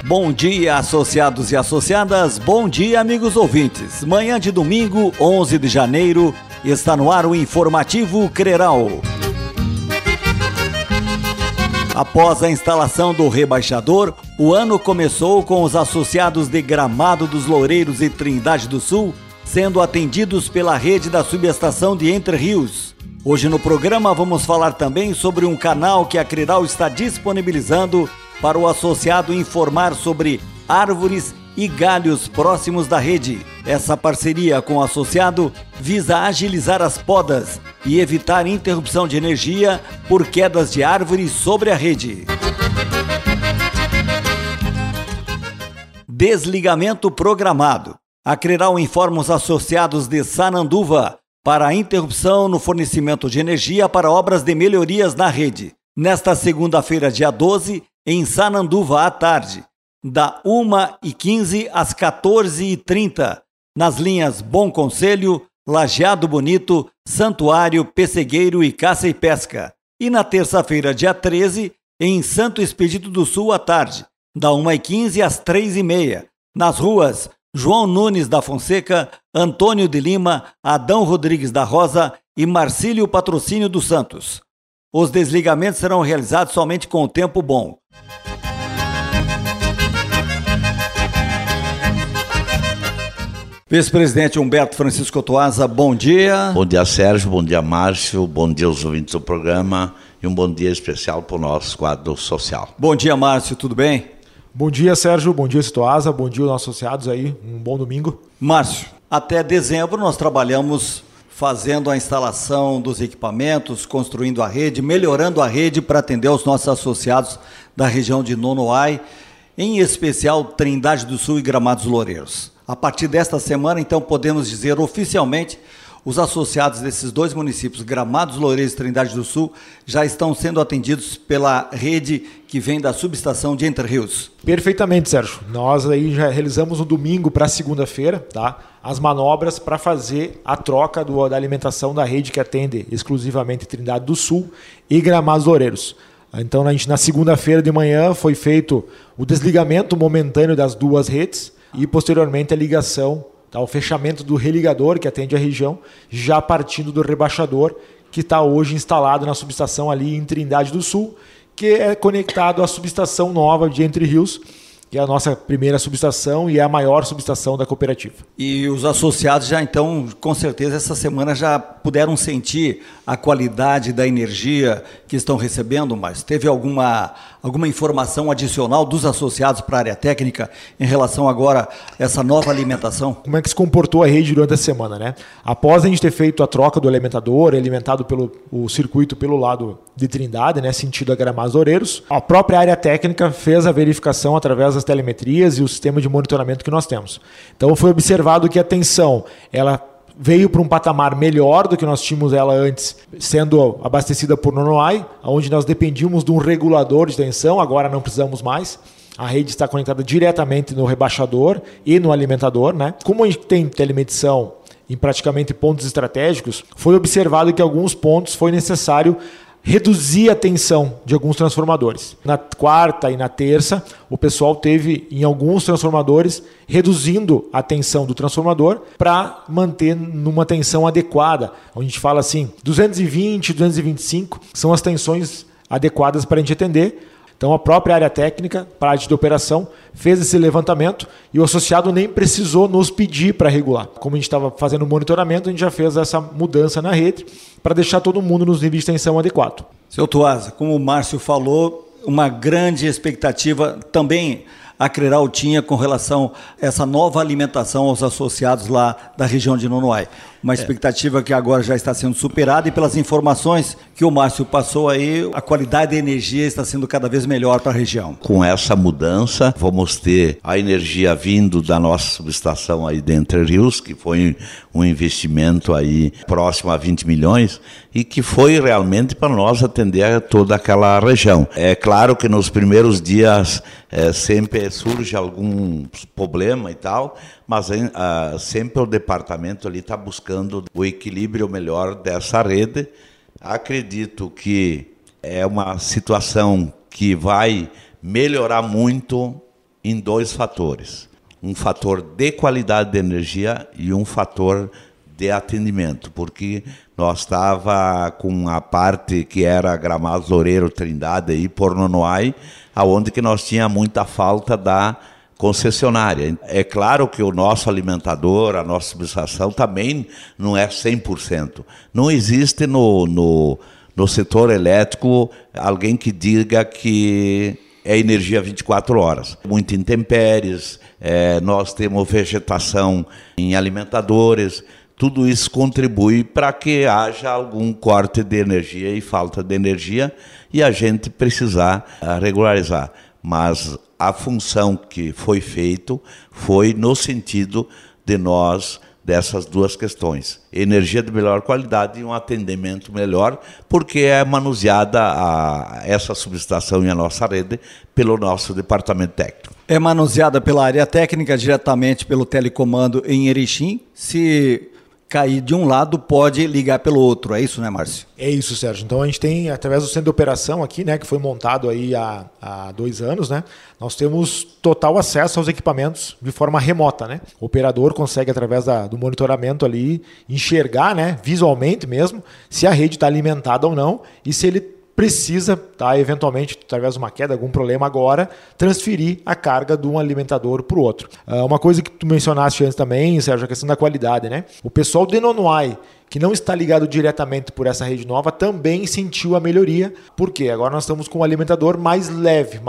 Bom dia, associados e associadas, bom dia, amigos ouvintes. Manhã de domingo, 11 de janeiro, está no ar o informativo Creral. Após a instalação do rebaixador, o ano começou com os associados de Gramado dos Loureiros e Trindade do Sul sendo atendidos pela rede da subestação de Entre Rios. Hoje no programa vamos falar também sobre um canal que a Creral está disponibilizando para o associado informar sobre árvores e galhos próximos da rede. Essa parceria com o associado visa agilizar as podas e evitar interrupção de energia por quedas de árvores sobre a rede. Desligamento programado. A Creral informa os associados de Sananduva para a interrupção no fornecimento de energia para obras de melhorias na rede. Nesta segunda-feira, dia 12, em Sananduva à tarde, da 1h15 às 14h30, nas linhas Bom Conselho, Lajeado Bonito, Santuário, Pessegueiro e Caça e Pesca. E na terça-feira, dia 13, em Santo Expedito do Sul à tarde, da 1h15 às 3h30, nas ruas João Nunes da Fonseca, Antônio de Lima, Adão Rodrigues da Rosa e Marcílio Patrocínio dos Santos. Os desligamentos serão realizados somente com o tempo bom. Vice-presidente Humberto Francisco Toaza, bom dia. Bom dia, Sérgio, bom dia, Márcio, bom dia aos ouvintes do programa e um bom dia especial para o nosso quadro social. Bom dia, Márcio, tudo bem? Bom dia, Sérgio, bom dia, Toaza, bom dia aos nossos associados aí, um bom domingo. Márcio, até dezembro nós trabalhamos fazendo a instalação dos equipamentos, construindo a rede, melhorando a rede para atender os nossos associados da região de Nonoai, em especial Trindade do Sul e Gramados Loureiros. A partir desta semana, então, podemos dizer oficialmente, os associados desses dois municípios, Gramados Loureiros e Trindade do Sul, já estão sendo atendidos pela rede que vem da subestação de Entre Rios. Perfeitamente, Sérgio. Nós aí já realizamos no domingo para segunda-feira, tá? As manobras para fazer a troca da alimentação da rede que atende exclusivamente Trindade do Sul e Gramados Loureiros. Então, na segunda-feira de manhã foi feito o desligamento momentâneo das duas redes e posteriormente a ligação, tá, o fechamento do religador que atende a região, já partindo do rebaixador que está hoje instalado na subestação ali em Trindade do Sul, que é conectado à subestação nova de Entre Rios, que é a nossa primeira subestação e é a maior subestação da cooperativa. E os associados já então, com certeza, essa semana já puderam sentir a qualidade da energia que estão recebendo, mas teve alguma informação adicional dos associados para a área técnica em relação agora a essa nova alimentação? Como é que se comportou a rede durante a semana, né? Após a gente ter feito a troca do alimentador, alimentado o circuito pelo lado de Trindade, né, sentido a Gramados Loureiros, a própria área técnica fez a verificação através das telemetrias e o sistema de monitoramento que nós temos. Então foi observado que a tensão ela veio para um patamar melhor do que nós tínhamos ela antes, sendo abastecida por Nonoai, onde nós dependíamos de um regulador de tensão, agora não precisamos mais. A rede está conectada diretamente no rebaixador e no alimentador, né? Como a gente tem telemedição em praticamente pontos estratégicos, foi observado que em alguns pontos foi necessário reduzir a tensão de alguns transformadores. Na quarta e na terça, o pessoal teve, em alguns transformadores, reduzindo a tensão do transformador para manter numa tensão adequada. A gente fala assim, 220, 225 são as tensões adequadas para a gente atender. Então a própria área técnica, parte de operação, fez esse levantamento e o associado nem precisou nos pedir para regular. Como a gente estava fazendo o monitoramento, a gente já fez essa mudança na rede para deixar todo mundo nos níveis de tensão adequado. Seu Toaza, como o Márcio falou, uma grande expectativa também a Creral tinha com relação a essa nova alimentação aos associados lá da região de Nonoai. Uma expectativa que agora já está sendo superada e pelas informações que o Márcio passou aí, a qualidade da energia está sendo cada vez melhor para a região. Com essa mudança, vamos ter a energia vindo da nossa subestação aí de Entre Rios, que foi um investimento aí próximo a 20 milhões e que foi realmente para nós atender toda aquela região. É claro que nos primeiros dias sempre surge algum problema e tal, mas sempre o departamento ali está buscando o equilíbrio melhor dessa rede. Acredito que é uma situação que vai melhorar muito em 2 fatores. Um fator de qualidade de energia e um fator de atendimento, porque nós estava com a parte que era Gramados, Loureiro, Trindade e Pornonoai, aonde que nós tinha muita falta da concessionária. É claro que o nosso alimentador, a nossa subestação também não é 100%. Não existe no setor elétrico alguém que diga que é energia 24 horas. Muito intempéries, nós temos vegetação em alimentadores, tudo isso contribui para que haja algum corte de energia e falta de energia e a gente precisar regularizar. Mas a função que foi feita foi no sentido de nós, dessas 2 questões. Energia de melhor qualidade e um atendimento melhor, porque é manuseada essa subestação e a nossa rede pelo nosso departamento técnico. É manuseada pela área técnica, diretamente pelo telecomando em Erechim. Se cair de um lado, pode ligar pelo outro. É isso, né, Márcio? É isso, Sérgio. Então a gente tem, através do centro de operação aqui, né, que foi montado aí há 2 anos, né, nós temos total acesso aos equipamentos de forma remota, né? O operador consegue, através do monitoramento ali, enxergar, né, visualmente mesmo, se a rede está alimentada ou não e se ele precisa, tá, eventualmente, através de uma queda, algum problema agora, transferir a carga de um alimentador para o outro. Uma coisa que tu mencionaste antes também, Sérgio, a questão da qualidade, né? O pessoal de Nonoai, que não está ligado diretamente por essa rede nova, também sentiu a melhoria. Por quê? Agora nós estamos com um alimentador mais leve,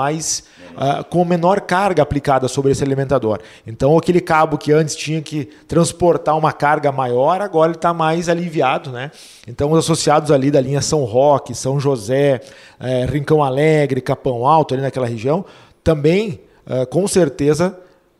com menor carga aplicada sobre esse alimentador. Então aquele cabo que antes tinha que transportar uma carga maior, agora ele está mais aliviado, né? Então os associados ali da linha São Roque, São José, Rincão Alegre, Capão Alto, ali naquela região, também com certeza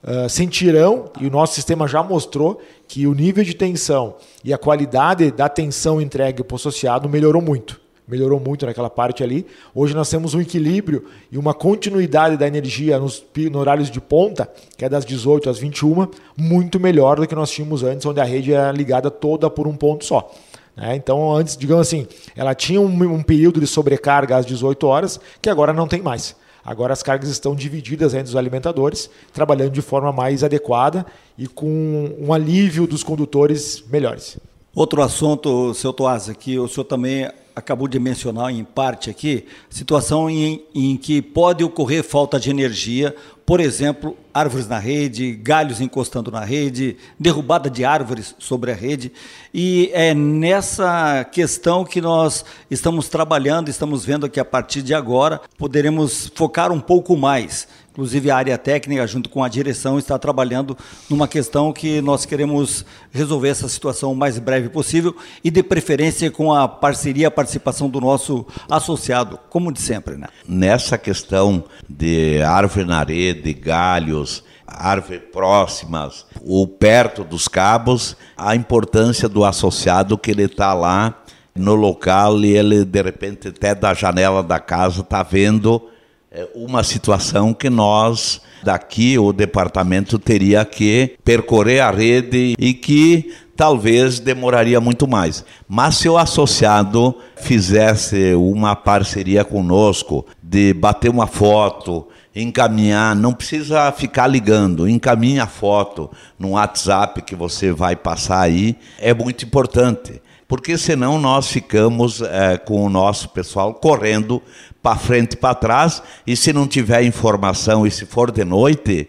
sentirão, e o nosso sistema já mostrou que o nível de tensão e a qualidade da tensão entregue para o associado melhorou muito naquela parte ali. Hoje nós temos um equilíbrio e uma continuidade da energia nos horários de ponta, que é das 18 às 21, muito melhor do que nós tínhamos antes, onde a rede era ligada toda por um ponto só. Então antes, digamos assim, ela tinha um período de sobrecarga às 18 horas, que agora não tem mais. Agora as cargas estão divididas entre os alimentadores, trabalhando de forma mais adequada e com um alívio dos condutores melhores. Outro assunto, seu Toasa, que o senhor também acabou de mencionar em parte aqui, situação em que pode ocorrer falta de energia, por exemplo, árvores na rede, galhos encostando na rede, derrubada de árvores sobre a rede, e é nessa questão que nós estamos trabalhando, estamos vendo que a partir de agora poderemos focar um pouco mais. Inclusive a área técnica, junto com a direção, está trabalhando numa questão que nós queremos resolver essa situação o mais breve possível e de preferência com a parceria, a participação do nosso associado, como de sempre, né? Nessa questão de árvore na rede, galhos, árvores próximas ou perto dos cabos, a importância do associado que ele está lá no local e ele, de repente, até da janela da casa está vendo uma situação que nós, daqui, o departamento teria que percorrer a rede e que talvez demoraria muito mais. Mas se o associado fizesse uma parceria conosco, de bater uma foto, encaminhar, não precisa ficar ligando, encaminha a foto no WhatsApp que você vai passar aí, é muito importante. Porque senão nós ficamos com o nosso pessoal correndo para frente e para trás, e se não tiver informação, e se for de noite,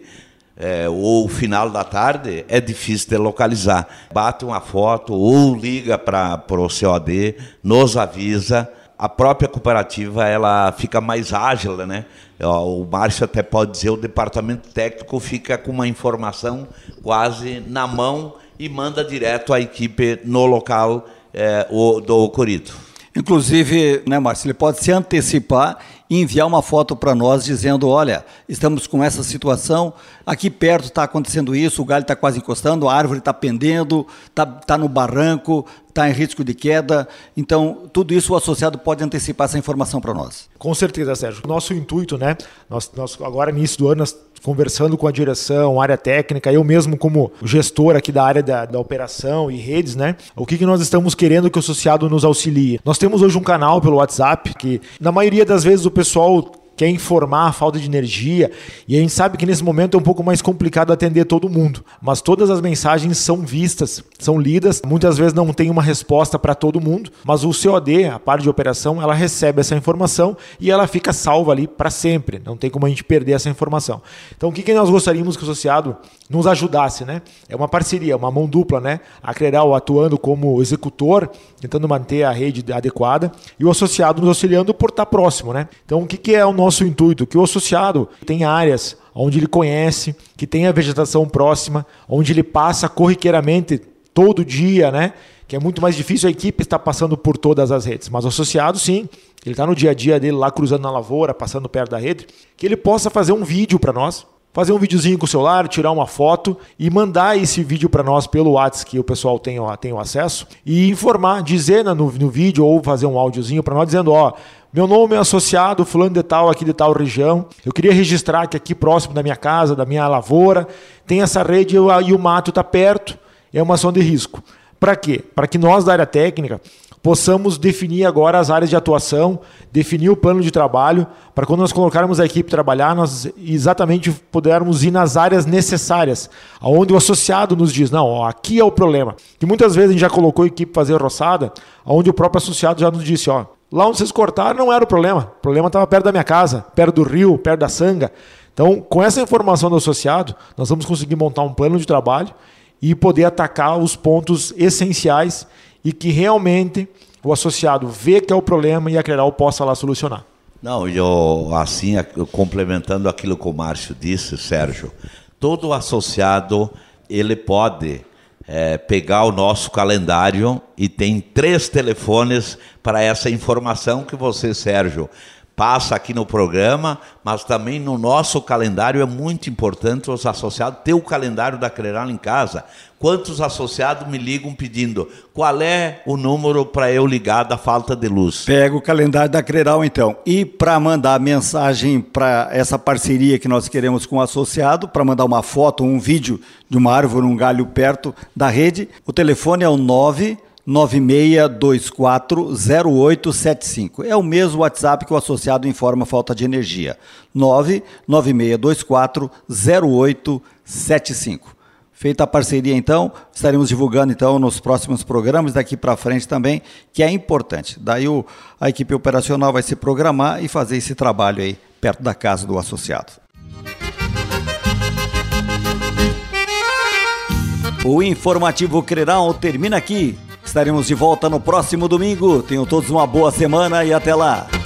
ou final da tarde, é difícil de localizar. Bate uma foto ou liga para o COD, nos avisa. A própria cooperativa ela fica mais ágil, né? O Márcio até pode dizer, o departamento técnico fica com uma informação quase na mão e manda direto à equipe no local do ocorrido. Inclusive, né, Márcio, ele pode se antecipar e enviar uma foto para nós dizendo, olha, estamos com essa situação, aqui perto está acontecendo isso, o galho está quase encostando, a árvore está pendendo, está no barranco, está em risco de queda. Então, tudo isso o associado pode antecipar essa informação para nós. Com certeza, Sérgio. Nosso intuito, né? Nós agora, início do ano, nós conversando com a direção, área técnica, eu mesmo como gestor aqui da área da operação e redes, né? O que nós estamos querendo que o associado nos auxilie? Nós temos hoje um canal pelo WhatsApp que, na maioria das vezes, o pessoal quer informar a falta de energia, e a gente sabe que nesse momento é um pouco mais complicado atender todo mundo, mas todas as mensagens são vistas, são lidas, muitas vezes não tem uma resposta para todo mundo, mas o COD, a parte de operação, ela recebe essa informação e ela fica salva ali para sempre, não tem como a gente perder essa informação. Então o que nós gostaríamos que o associado nos ajudasse, né? É uma parceria, uma mão dupla, né? A Creral atuando como executor, tentando manter a rede adequada, e o associado nos auxiliando por estar próximo, né? Então o que é o nosso intuito? Que o associado tem áreas onde ele conhece, que tem a vegetação próxima, onde ele passa corriqueiramente todo dia, né? Que é muito mais difícil a equipe estar passando por todas as redes, mas o associado sim, ele está no dia a dia dele lá cruzando na lavoura, passando perto da rede, que ele possa fazer um vídeo para nós, fazer um videozinho com o celular, tirar uma foto e mandar esse vídeo para nós pelo WhatsApp, que o pessoal tem o acesso, e informar, dizer no vídeo ou fazer um áudiozinho para nós dizendo, meu nome é associado fulano de tal, aqui de tal região, eu queria registrar que aqui próximo da minha casa, da minha lavoura, tem essa rede e o mato está perto, é uma ação de risco. Para quê? Para que nós da área técnica possamos definir agora as áreas de atuação, definir o plano de trabalho, para quando nós colocarmos a equipe trabalhar, nós exatamente pudermos ir nas áreas necessárias, onde o associado nos diz, não, aqui é o problema. Que muitas vezes a gente já colocou a equipe fazer roçada, onde o próprio associado já nos disse, lá onde vocês cortaram não era o problema estava perto da minha casa, perto do rio, perto da sanga. Então, com essa informação do associado, nós vamos conseguir montar um plano de trabalho e poder atacar os pontos essenciais e que realmente o associado vê que é o problema e a Creral possa lá solucionar. Não, complementando aquilo que o Márcio disse, Sérgio, todo associado ele pode pegar o nosso calendário e tem 3 telefones para essa informação que você, Sérgio, passa aqui no programa, mas também no nosso calendário é muito importante os associados ter o calendário da Creral em casa. Quantos associados me ligam pedindo qual é o número para eu ligar da falta de luz? Pega o calendário da Creral então. E para mandar mensagem para essa parceria que nós queremos com o associado, para mandar uma foto, um vídeo de uma árvore, um galho perto da rede, o telefone é o 996240875. É o mesmo WhatsApp que o associado informa falta de energia. 996240875. Feita a parceria, então, estaremos divulgando então nos próximos programas, daqui para frente também, que é importante. Daí a equipe operacional vai se programar e fazer esse trabalho aí perto da casa do associado. O Informativo Creral termina aqui. Estaremos de volta no próximo domingo. Tenham todos uma boa semana e até lá.